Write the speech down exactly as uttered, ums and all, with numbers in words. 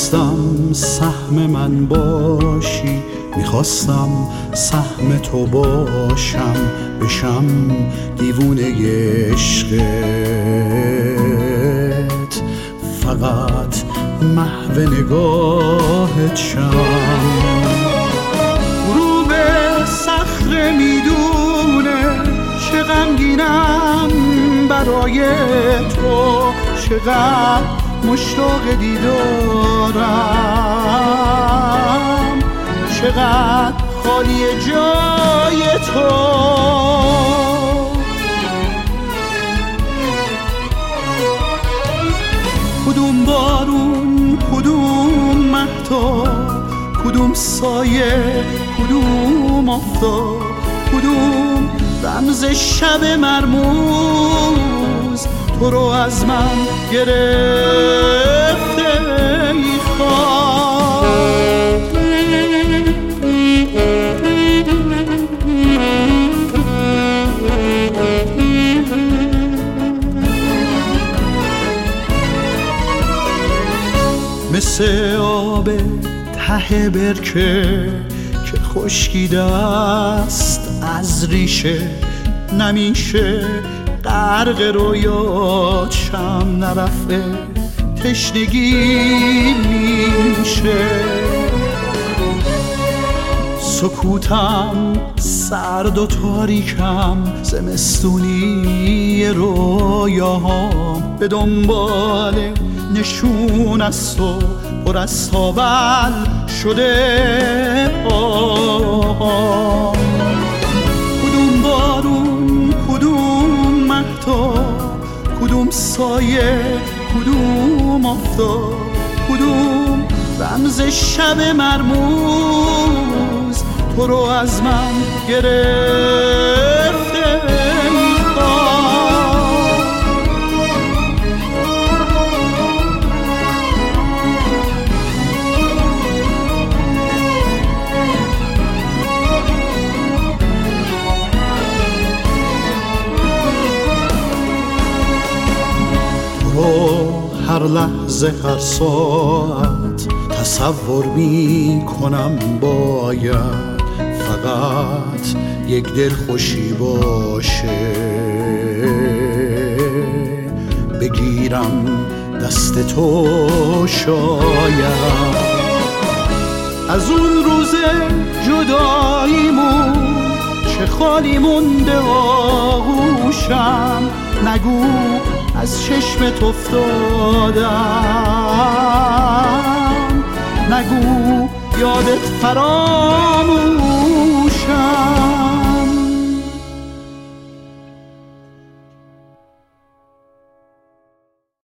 میخواستم سهم من باشی، میخواستم سهم تو باشم، بشم دیوونه عشقت، فقط محو نگاهت شم. رو به صخره میدونه چه غمگینم برای تو، چقدر مشتاق دیدارم، چقدر خالی جای تو. کدوم بارون، کدوم مهتاب، کدوم سایه، کدوم آفتاب، کدوم رمز شب مرموز تو رو از من گرفته ای خواب. مثل آب ته برکه که خشکیده است از ریشه، نمیشه غرق رویات شم، نرفته تشنگی میشه. سکوتم سرد و تاریکم، زمستونی رویاهام، به دنبال نشون از تو پر از تاول شده پاهام. کدوم بارون، کدوم مهتاب، کدوم سایه، کدوم آفتاب، کدوم رمز شب مرموز تو رو از من گرفته ای خواب. هر لحظه هر ساعت تصور می کنم باید فقط یک دل خوشی باشه، بگیرم دست تو شاید. از اون روز جداییمون چه خالی مونده آغوشم، نگو از چشمت افتادم، نگو یادت فراموشم.